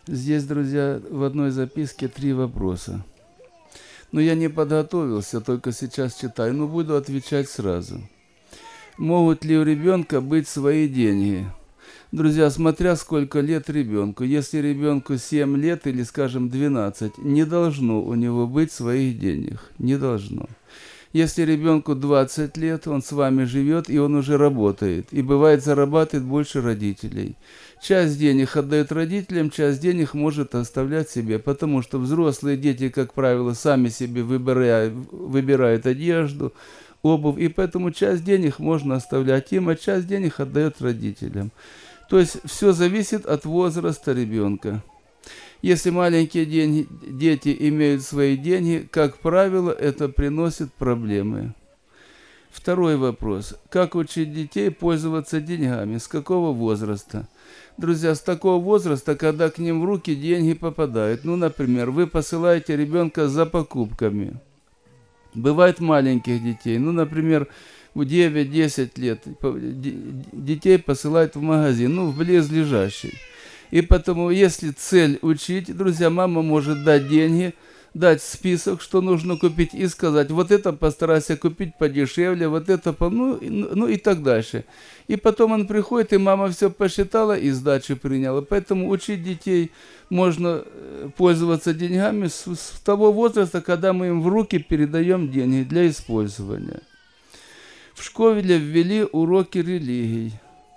Здесь, друзья, в одной записке 3 вопроса. Но я не подготовился, только сейчас читаю, но буду отвечать сразу. Могут ли у ребенка быть свои деньги? Друзья, смотря сколько лет ребенку. Если ребенку 7 лет или, скажем, 12, не должно у него быть своих денег. Не должно. Если ребенку 20 лет, он с вами живет, и он уже работает. И бывает, зарабатывает больше родителей. Часть денег отдает родителям, часть денег может оставлять себе. Потому что взрослые дети, как правило, сами себе выбирают одежду, обувь. И поэтому часть денег можно оставлять им, а часть денег отдает родителям. То есть все зависит от возраста ребенка. Если маленькие дети имеют свои деньги, как правило, это приносит проблемы. Второй вопрос. Как учить детей пользоваться деньгами? С какого возраста? Друзья, с такого возраста, когда к ним в руки деньги попадают. Ну, например, вы посылаете ребенка за покупками. Бывает маленьких детей. Ну, например, в 9-10 лет детей посылают в магазин, ну, в близлежащий. И потому, если цель учить, друзья, мама может дать деньги, дать список, что нужно купить, и сказать, вот это постарайся купить подешевле, вот это, ну и так дальше. И потом он приходит, и мама все посчитала и сдачу приняла. Поэтому учить детей можно пользоваться деньгами с того возраста, когда мы им в руки передаем деньги для использования. В школе ввели уроки религий.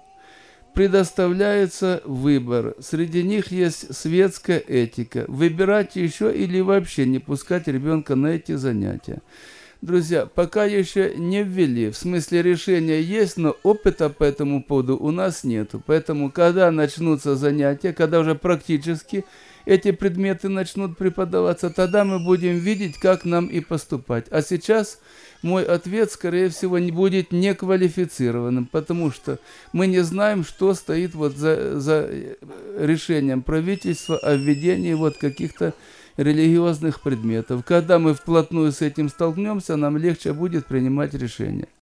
Предоставляется выбор. Среди них есть светская этика. Выбирать еще или вообще не пускать ребенка на эти занятия. Друзья, пока еще не ввели. В смысле, решения есть, но опыта по этому поводу у нас нету. Поэтому, когда начнутся занятия, когда уже практически эти предметы начнут преподаваться, тогда мы будем видеть, как нам и поступать. А сейчас мой ответ, скорее всего, будет неквалифицированным, потому что мы не знаем, что стоит вот за решением правительства о введении вот каких-то религиозных предметов. Когда мы вплотную с этим столкнемся, нам легче будет принимать решения.